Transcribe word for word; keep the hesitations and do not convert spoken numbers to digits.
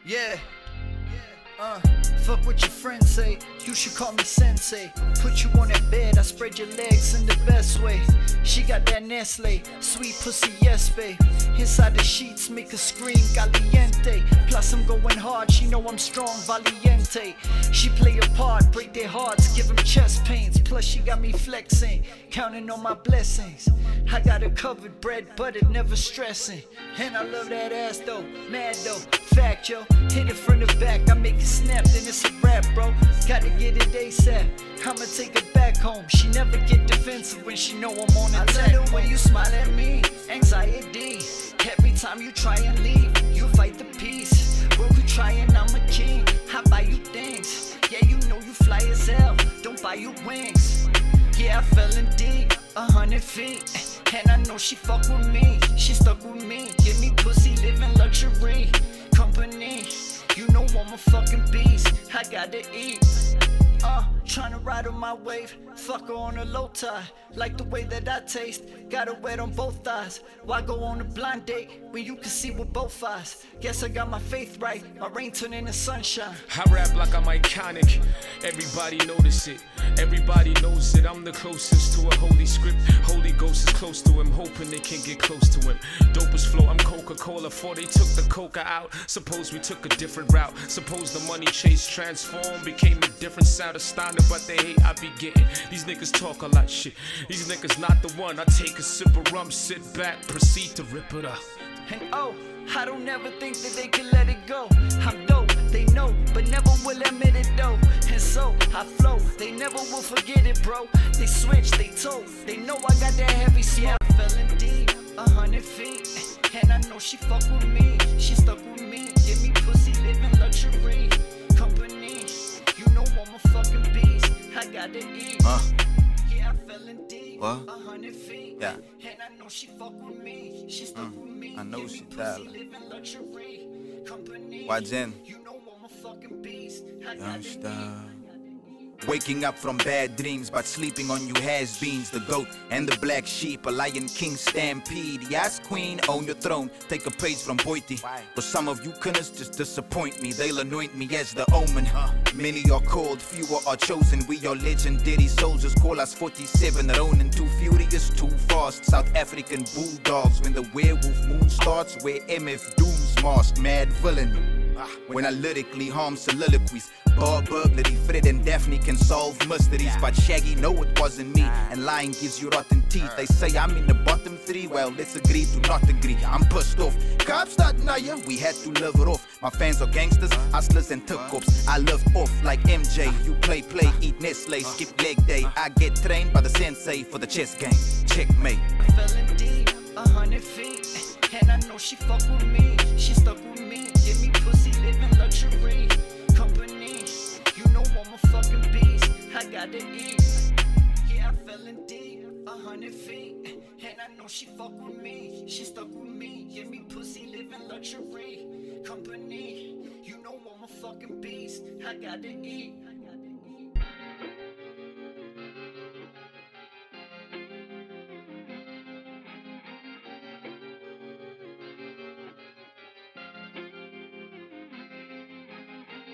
Yeah. Uh, fuck what your friends say, you should call me sensei. Put you on that bed, I spread your legs in the best way. She got that Nestle, sweet pussy, yes babe. Inside the sheets make her scream caliente. Plus I'm going hard, she know I'm strong, valiente. She play a part, break their hearts, give them chest pains. Plus she got me flexing, counting on my blessings. I got her covered, bread buttered, never stressing. And I love that ass though, mad though, fact yo. Hit it from the back, I make it snap, then it's a rap bro. Gotta get it ASAP, I'ma take it back home. She never get defensive when she know I'm on attack. I love the way you smile at me, anxiety. Every time you try and leave, you fight the peace. But we trying, I'm a king, I buy you things. Yeah, you know you fly as hell, don't buy you wings. Yeah, I fell in deep, a hundred feet. And I know she fuck with me, she stuck with me. Give me pussy, live in luxury, company. You know I'm a fucking beast, I gotta eat. Uh, tryna ride on my wave, fuck her on a low tide. Like the way that I taste, got her wet on both thighs. Why go on a blind date when you can see with both eyes? Guess I got my faith right, my rain turned into sunshine. I rap like I'm iconic, everybody notice it. Everybody knows it, I'm the closest to a holy script. Holy Ghost is close to him, hoping they can get close to him. Dopest flow, I'm Coca-Cola, before they took the coca out. Suppose we took a different route. Suppose the money chase transformed, became a different sound. Astounded, but they hate I be getting. These niggas talk a lot shit, these niggas not the one. I take a sip of rum, sit back, proceed to rip it up. And oh, I don't ever think that they can let it go. I'm dope, they know, but never will admit it though. And so, I flow, they never will forget it bro. They switch, they told, they know I got that heavy smoke. I fell in deep, a hundred feet. And I know she fuck with me, she stuck with me. Give me pussy, live in luxury, company. You know I'm a fucking beast, I gotta eat. Uh. Yeah, I fell in deep, What? a hundred feet. Yeah. And I know she fuck with me, she stuck Mm. with me. I know Give she me pussy, died. live in luxury, company. Why, Jen? You know I'm a fucking beast, I Don't gotta stop. eat. Waking up from bad dreams, but sleeping on you has-beens. The goat and the black sheep, a lion king stampede. Yes, queen, own your throne, take a page from Boiti. But some of you cunners just disappoint me. They'll anoint me as the omen. Many are called, fewer are chosen. We are legendary soldiers, call us forty-seven Ronin. Too furious, too fast, South African bulldogs. When the werewolf moon starts, wear M F Doom's mask, mad villain. When I lyrically harm soliloquies, bar burglary, Fred and Daphne can solve mysteries. But Shaggy, no it wasn't me, and lying gives you rotten teeth. They say I'm in the bottom three, well let's agree to not agree. I'm pissed off, cops start now, yeah, we had to live it off. My fans are gangsters, hustlers and tip-cops. I live off like M J, you play play, eat Nestle, skip leg day. I get trained by the sensei for the chess game, checkmate. I fell in deep, a hundred feet. And I know she fuck with me, she stuck with me. Give me pussy, live in luxury, company. You know I'm a fucking beast, I gotta eat. Yeah, I fell in deep, a hundred feet. And I know she fuck with me, she stuck with me. Give me pussy, live in luxury, company. You know I'm a fucking beast, I gotta eat.